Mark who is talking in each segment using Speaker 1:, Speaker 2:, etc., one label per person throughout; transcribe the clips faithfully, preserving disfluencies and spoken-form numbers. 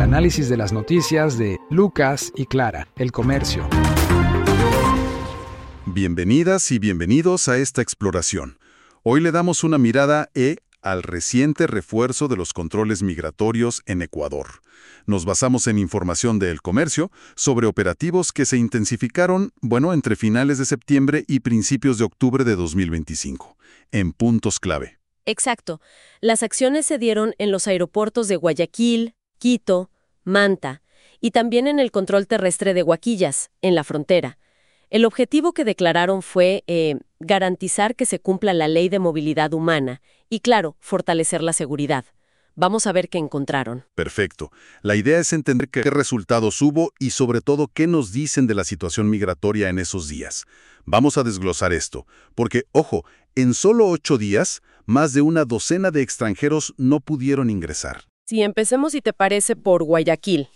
Speaker 1: análisis de las noticias de Lucas y Clara, El Comercio.
Speaker 2: Bienvenidas y bienvenidos a esta exploración. Hoy le damos una mirada E al reciente refuerzo de los controles migratorios en Ecuador. Nos basamos en información de El Comercio sobre operativos que se intensificaron, bueno, entre finales de septiembre y principios de octubre de dos mil veinticinco, en puntos clave.
Speaker 3: Exacto. Las acciones se dieron en los aeropuertos de Guayaquil, Quito, Manta y también en el control terrestre de Huaquillas, en la frontera. El objetivo que declararon fue eh, garantizar que se cumpla la ley de movilidad humana y, claro, fortalecer la seguridad. Vamos a ver qué encontraron.
Speaker 2: Perfecto. La idea es entender qué resultados hubo y sobre todo qué nos dicen de la situación migratoria en esos días. Vamos a desglosar esto, porque, ojo, en solo ocho días, más de una docena de extranjeros no pudieron ingresar.
Speaker 3: Si empecemos, si te parece, por Guayaquil.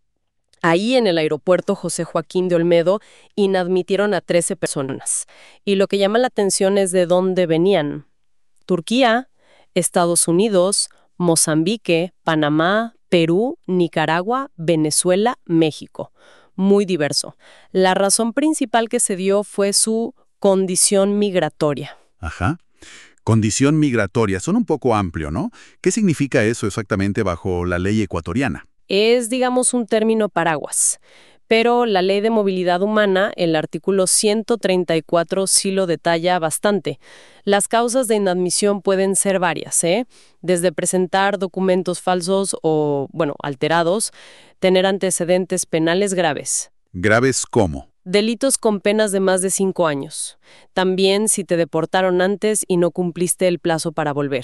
Speaker 3: Ahí en el aeropuerto José Joaquín de Olmedo inadmitieron a trece personas. Y lo que llama la atención es de dónde venían. Turquía, Estados Unidos, Mozambique, Panamá, Perú, Nicaragua, Venezuela, México. Muy diverso. La razón principal que se dio fue su condición migratoria.
Speaker 2: Ajá. Condición migratoria. Son un poco amplio, ¿no? ¿Qué significa eso exactamente bajo la ley ecuatoriana?
Speaker 3: Es, digamos, un término paraguas. Pero la Ley de Movilidad Humana, el artículo ciento treinta y cuatro, sí lo detalla bastante. Las causas de inadmisión pueden ser varias, ¿eh? Desde presentar documentos falsos o, bueno, alterados, tener antecedentes penales graves.
Speaker 2: ¿Graves cómo?
Speaker 3: Delitos con penas de más de cinco años. También si te deportaron antes y no cumpliste el plazo para volver.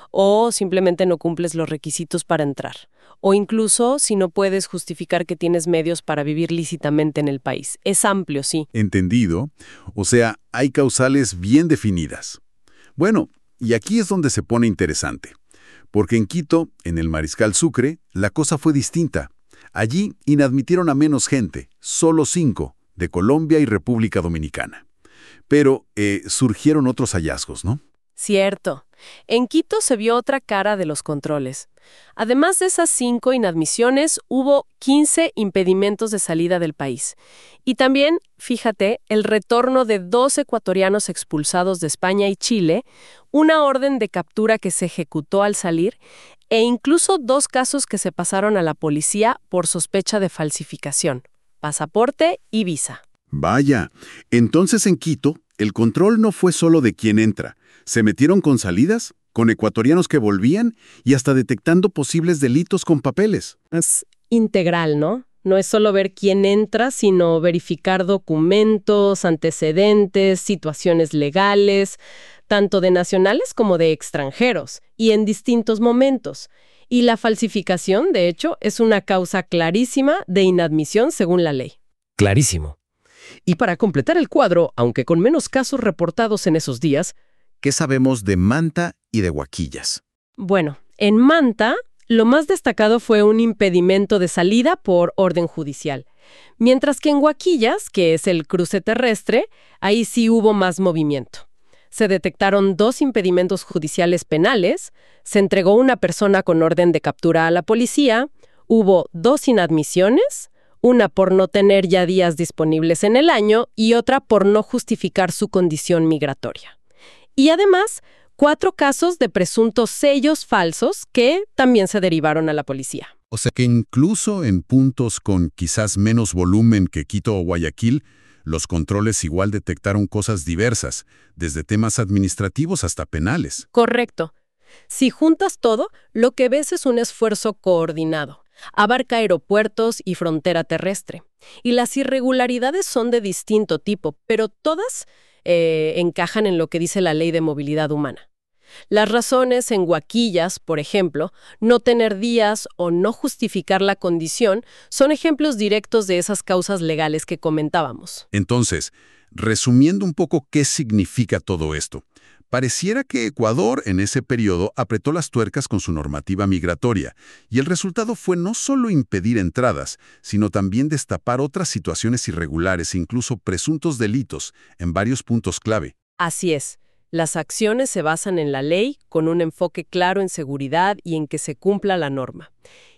Speaker 3: O simplemente no cumples los requisitos para entrar. O incluso si no puedes justificar que tienes medios para vivir lícitamente en el país. Es amplio, sí.
Speaker 2: Entendido. O sea, hay causales bien definidas. Bueno, y aquí es donde se pone interesante. Porque en Quito, en el Mariscal Sucre, la cosa fue distinta. Allí inadmitieron a menos gente, solo cinco, de Colombia y República Dominicana. Pero eh, surgieron otros hallazgos, ¿no?
Speaker 3: Cierto. En Quito se vio otra cara de los controles. Además de esas cinco inadmisiones, hubo quince impedimentos de salida del país. Y también, fíjate, el retorno de dos ecuatorianos expulsados de España y Chile, una orden de captura que se ejecutó al salir, e incluso dos casos que se pasaron a la policía por sospecha de falsificación. Pasaporte y visa.
Speaker 2: Vaya, entonces en Quito, el control no fue solo de quién entra. Se metieron con salidas, con ecuatorianos que volvían y hasta detectando posibles delitos con papeles.
Speaker 3: Es integral, ¿no? No es solo ver quién entra, sino verificar documentos, antecedentes, situaciones legales, tanto de nacionales como de extranjeros, y en distintos momentos. Y la falsificación, de hecho, es una causa clarísima de inadmisión según la ley.
Speaker 4: Clarísimo. Y para completar el cuadro, aunque con menos casos reportados en esos días,
Speaker 2: ¿qué sabemos de Manta y de Huaquillas?
Speaker 3: Bueno, en Manta, lo más destacado fue un impedimento de salida por orden judicial. Mientras que en Huaquillas, que es el cruce terrestre, ahí sí hubo más movimiento. Se detectaron dos impedimentos judiciales penales, se entregó una persona con orden de captura a la policía, hubo dos inadmisiones, una por no tener ya días disponibles en el año y otra por no justificar su condición migratoria. Y además, cuatro casos de presuntos sellos falsos que también se derivaron a la policía.
Speaker 2: O sea que incluso en puntos con quizás menos volumen que Quito o Guayaquil, los controles igual detectaron cosas diversas, desde temas administrativos hasta penales.
Speaker 3: Correcto. Si juntas todo, lo que ves es un esfuerzo coordinado. Abarca aeropuertos y frontera terrestre. Y las irregularidades son de distinto tipo, pero todas eh, encajan en lo que dice la Ley de Movilidad Humana. Las razones en Huaquillas, por ejemplo, no tener días o no justificar la condición, son ejemplos directos de esas causas legales que comentábamos.
Speaker 2: Entonces, resumiendo un poco qué significa todo esto, pareciera que Ecuador en ese periodo apretó las tuercas con su normativa migratoria, y el resultado fue no solo impedir entradas, sino también destapar otras situaciones irregulares e incluso presuntos delitos en varios puntos clave.
Speaker 3: Así es. Las acciones se basan en la ley, con un enfoque claro en seguridad y en que se cumpla la norma.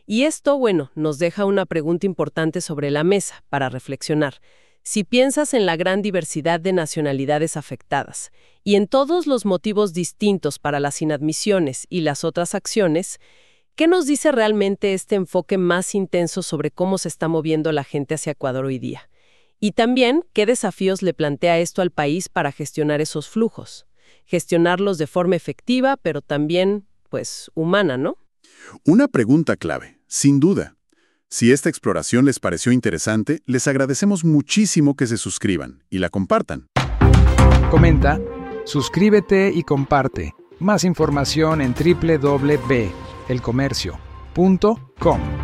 Speaker 3: Y esto, bueno, nos deja una pregunta importante sobre la mesa para reflexionar. Si piensas en la gran diversidad de nacionalidades afectadas y en todos los motivos distintos para las inadmisiones y las otras acciones, ¿qué nos dice realmente este enfoque más intenso sobre cómo se está moviendo la gente hacia Ecuador hoy día? Y también, ¿qué desafíos le plantea esto al país para gestionar esos flujos? Gestionarlos de forma efectiva, pero también, pues, humana, ¿no?
Speaker 2: Una pregunta clave, sin duda. Si esta exploración les pareció interesante, les agradecemos muchísimo que se suscriban y la compartan.
Speaker 1: Comenta, suscríbete y comparte. Más información en doble u doble u doble u punto el comercio punto com.